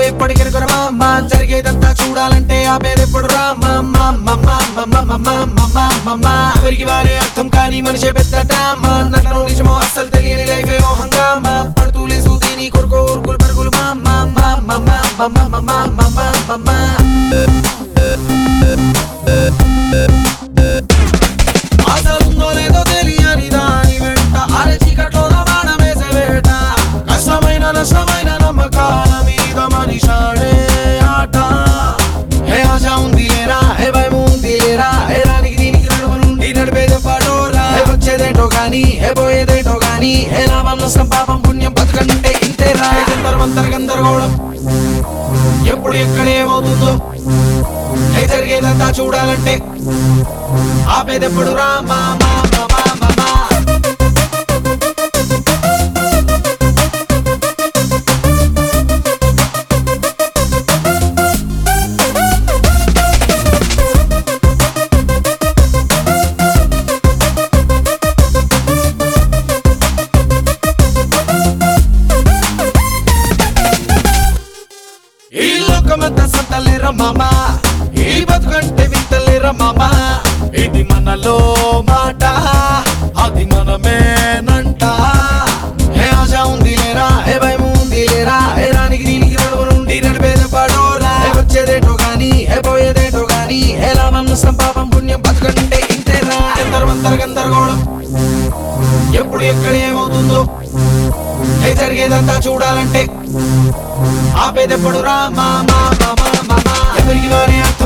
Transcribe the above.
ఎప్పటికెనుకురా మామ జరిగేదంతా చూడాలంటే ఆపేదెప్పుడు రా ఎవరికి వారే అర్థం కాని మనిషే పెద్ద డ్రామా నటనో నిజమో అస్సలు తెలియని లైఫే ఓ హంగామా పడుతూ లేసు దీని కొరకు ఊరుకులు పరుగులు ఆసలుందో లేదో తెలియని దాని వెంట అరచీకట్లో రవాణా వేసే వేట కష్టమైన నష్టమైన నమ్మకాల మీద మనిషాడే ఆట హే ఆశ ఉంది లేరా హే భయం ఉంది లేరా హే రానికి దీనికి నడుము నుండి నడిపేదే పాటోరా హే వచ్చేదేంటో గాని హే పోయేదేంటో గాని హే లాభం నష్టం పాపం పుణ్యం బతుకంటే ఇంతేరా గందరగోళం ఎప్పుడు ఎక్కడ ఏమవుతుందో హే జరిగేదంతా చూడాలంటే ఆపేదెప్పుడు రా ఈ లోకమంతా సత్తలేరా మామా ఈ బతుకంటే వింతలేరా మామా ఇది మనలో మాట అది మనమేనంట హే ఆశ ఉంది లేరా హే భయం ఉంది లేరా హే రానికి దీనికి నడుము నుండి నడిపేదే పాడోరా హే వచ్చేదేటో గాని హే పోయేదేటో గాని హే లాభం నష్టం పాపం పుణ్యం బతుకంటే ఇంతేరా గందరగోళం ఎప్పుడు ఎక్కడ ఏమవుతుందో హే జరిగేదంతా చూడాలంటే ఆపేదెప్పుడు రా ఎవరికి వారే అర్థం